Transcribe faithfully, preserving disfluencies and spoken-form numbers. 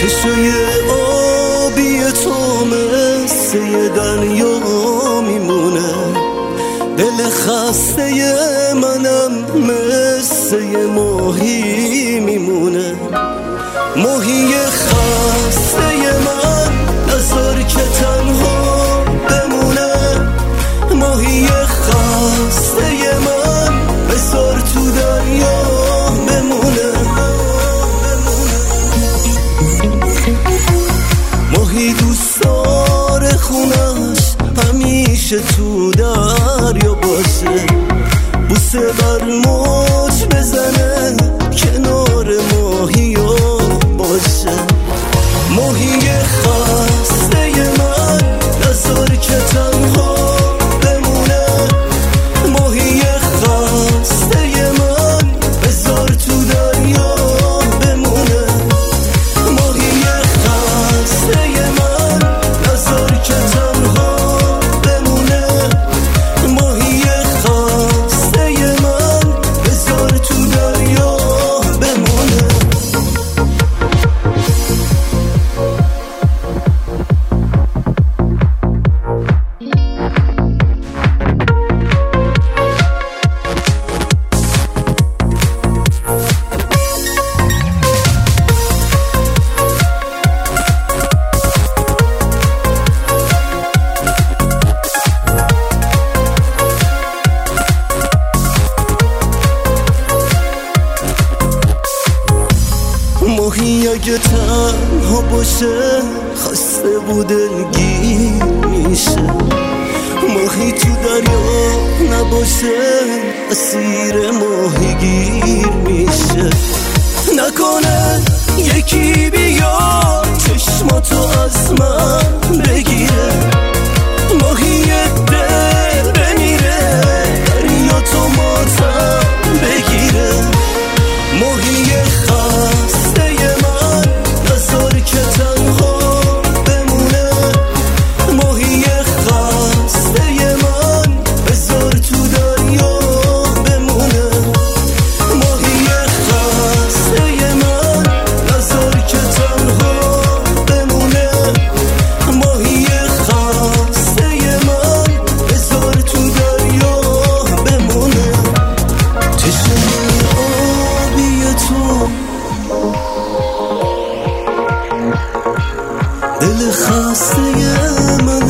چشای آبی تو مثل دریا میمونه، دل خسته منم مثل ماهی میمونه. ماهی خسته من نذار که تنها بمونه، ماهی خسته من بذار تو دریا بمونه. ماهی دوست داره خونش همیشه تو دریا باشه، بوسه بر موج بزنه کنار ماهی ها باشه. ماهی خسته من نذار که تنها بمونه، ماهی خسته من بذار تو دریا بمونه. ماهی خسته من نذار که تنها بمونه، ماهی خسته من بذار تو دریا بمونه. ماهی اگه تنها باشه خسته و دلگیر میشه، ماهی تو دریا نباشه اسیر ماهیگیر میشه. نکنه یکی بیا چشماتو از من بگیره، ماهی دل بمیره دریا تو ماتم بگیره. ماهی خسته من نذار که تنها بمونه، ماهی خسته من بذار تو دریا بمونه. ماهی خسته من نذار که تنها بمونه، ماهی خسته من بذار تو دریا بمونه. چشمای آبی تو دل خسته من